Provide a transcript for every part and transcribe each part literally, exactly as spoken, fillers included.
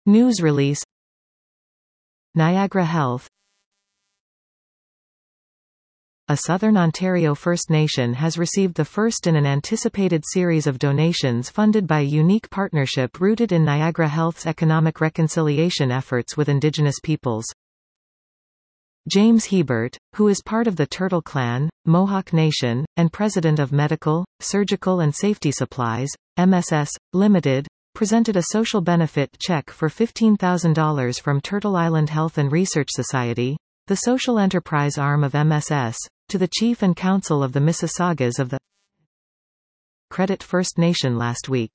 News release. Niagara Health. A Southern Ontario First Nation has received the first in an anticipated series of donations funded by a unique partnership rooted in Niagara Health's economic reconciliation efforts with Indigenous peoples. James Hebert, who is part of the Turtle Clan, Mohawk Nation, and president of Medical, Surgical and Safety Supplies, M S S, Limited, presented a social benefit check for fifteen thousand dollars from Turtle Island Health and Research Society, the social enterprise arm of M S S, to the Chief and Council of the Mississaugas of the Credit First Nation last week.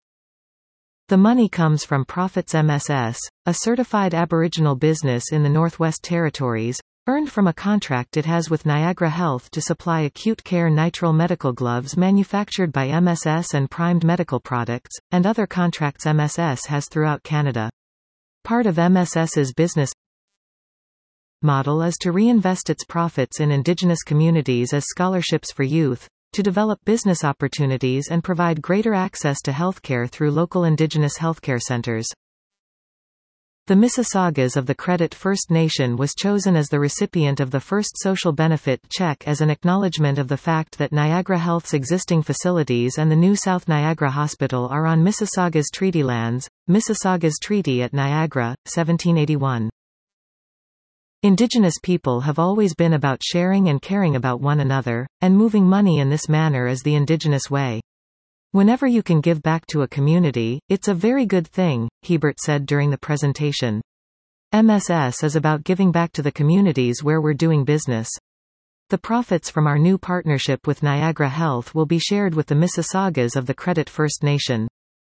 The money comes from Profits M S S, a certified Aboriginal business in the Northwest Territories, earned from a contract it has with Niagara Health to supply acute care nitrile medical gloves manufactured by M S S and Primed Medical Products, and other contracts M S S has throughout Canada. Part of MSS's business model is to reinvest its profits in Indigenous communities as scholarships for youth, to develop business opportunities and provide greater access to healthcare through local Indigenous healthcare centers. The Mississaugas of the Credit First Nation was chosen as the recipient of the first social benefit check as an acknowledgement of the fact that Niagara Health's existing facilities and the new South Niagara Hospital are on Mississaugas Treaty lands, Mississaugas Treaty at Niagara, seventeen eighty-one. Indigenous people have always been about sharing and caring about one another, and moving money in this manner is the Indigenous way. Whenever you can give back to a community, it's a very good thing, Hebert said during the presentation. M S S is about giving back to the communities where we're doing business. The profits from our new partnership with Niagara Health will be shared with the Mississaugas of the Credit First Nation.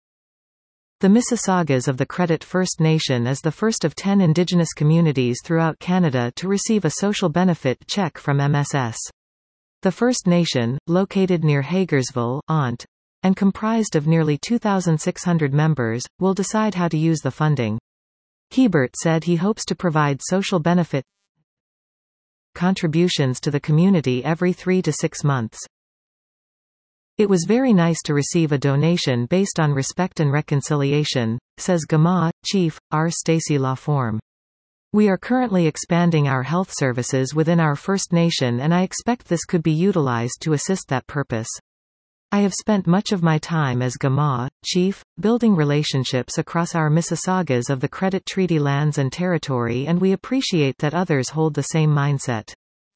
The Mississaugas of the Credit First Nation is the first of ten Indigenous communities throughout Canada to receive a social benefit check from M S S. The First Nation, located near Hagersville, Ont, and comprised of nearly two thousand six hundred members, will decide how to use the funding. Hebert said he hopes to provide social benefit contributions to the community every three to six months. It was very nice to receive a donation based on respect and reconciliation, says G M A Chief, R. Stacey Laforme. We are currently expanding our health services within our First Nation and I expect this could be utilized to assist that purpose. I have spent much of my time as G M A Chief, building relationships across our Mississaugas of the Credit Treaty lands and territory, and we appreciate that others hold the same mindset.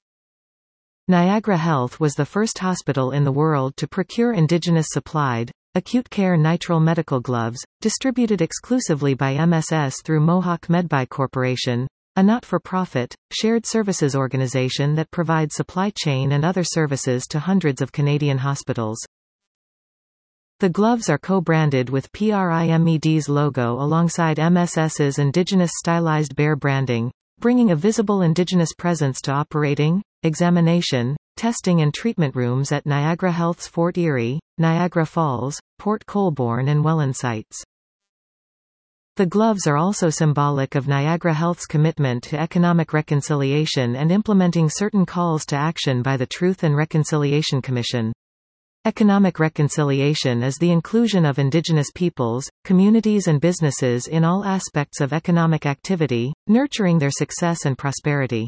Niagara Health was the first hospital in the world to procure Indigenous-supplied, acute care nitrile medical gloves, distributed exclusively by M S S through Mohawk Medbuy Corporation, a not-for-profit, shared services organization that provides supply chain and other services to hundreds of Canadian hospitals. The gloves are co-branded with PRIMED's logo alongside MSS's Indigenous stylized bear branding, bringing a visible Indigenous presence to operating, examination, testing and treatment rooms at Niagara Health's Fort Erie, Niagara Falls, Port Colborne and Welland sites. The gloves are also symbolic of Niagara Health's commitment to economic reconciliation and implementing certain calls to action by the Truth and Reconciliation Commission. Economic reconciliation is the inclusion of Indigenous peoples, communities and businesses in all aspects of economic activity, nurturing their success and prosperity.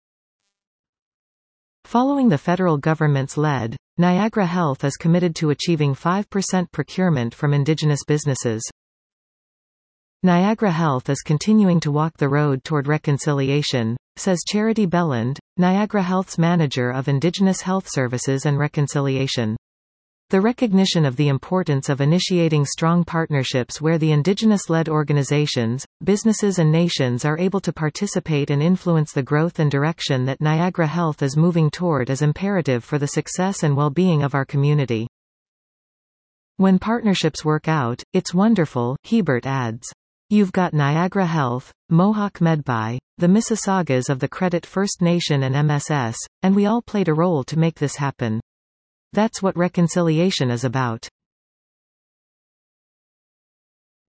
Following the federal government's lead, Niagara Health is committed to achieving five percent procurement from Indigenous businesses. Niagara Health is continuing to walk the road toward reconciliation, says Charity Belland, Niagara Health's manager of Indigenous Health Services and Reconciliation. The recognition of the importance of initiating strong partnerships where the Indigenous-led organizations, businesses and nations are able to participate and influence the growth and direction that Niagara Health is moving toward is imperative for the success and well-being of our community. When partnerships work out, it's wonderful, Hebert adds. You've got Niagara Health, Mohawk Medbuy, the Mississaugas of the Credit First Nation and M S S, and we all played a role to make this happen. That's what reconciliation is about.